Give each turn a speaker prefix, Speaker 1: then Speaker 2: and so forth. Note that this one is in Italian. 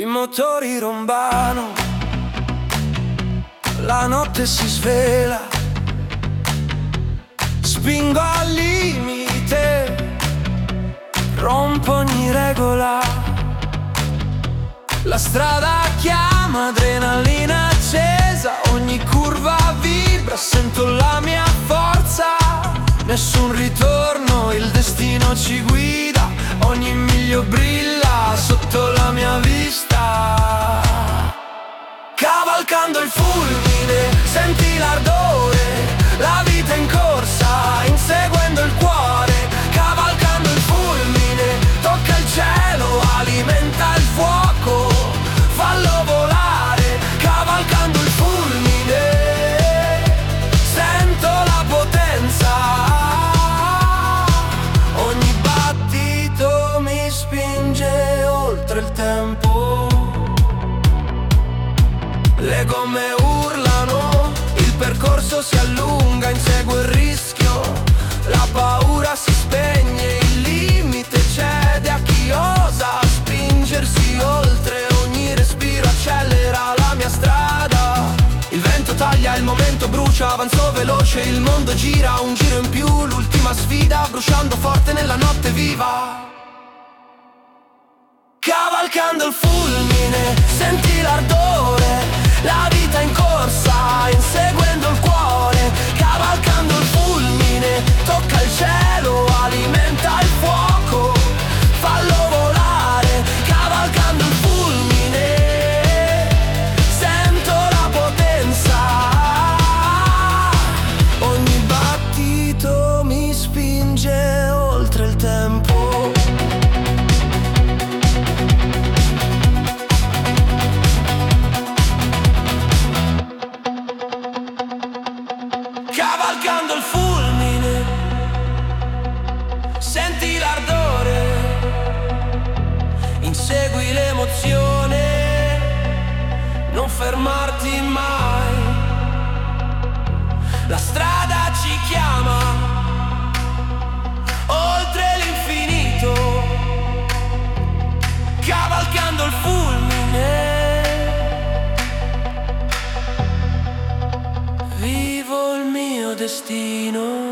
Speaker 1: i motori rombano, la notte si svela, spingo al limite, rompo ogni regola. La strada chiama, adrenalina accesa, ogni curva vibra, sento la mia forza. Nessun ritorno, il destino ci guida, ogni miglio brilla sotto la mia vista. Cavalcando il fulmine, senti l'ardore, la vita in corsa, inseguendo il cuore. Cavalcando il fulmine, tocca il cielo, alimenta il fuoco, fallo volare. Cavalcando il fulmine, sento la potenza, ogni battito mi spinge oltre il tempo. Le gomme urlano, il percorso si allunga, inseguo il rischio, la paura si spegne, il limite cede a chi osa spingersi oltre, ogni respiro accelera la mia strada. Il vento taglia, il momento brucia, avanzo veloce, il mondo gira, un giro in più, l'ultima sfida, bruciando forte nella notte viva. Cavalcando il fulmine, senti l'ardore, la vita in corsa, inseguendo il cuore. Cavalcando il fulmine, tocca il cielo, alimenta il fuoco, fallo volare. Cavalcando il fulmine, sento la potenza, ogni battito mi spinge oltre il tempo. Cavalcando il fulmine, senti l'ardore, insegui l'emozione, non fermarti mai. La strada ci chiama, oltre l'infinito. Cavalcando il fulmine, vivo il mio destino.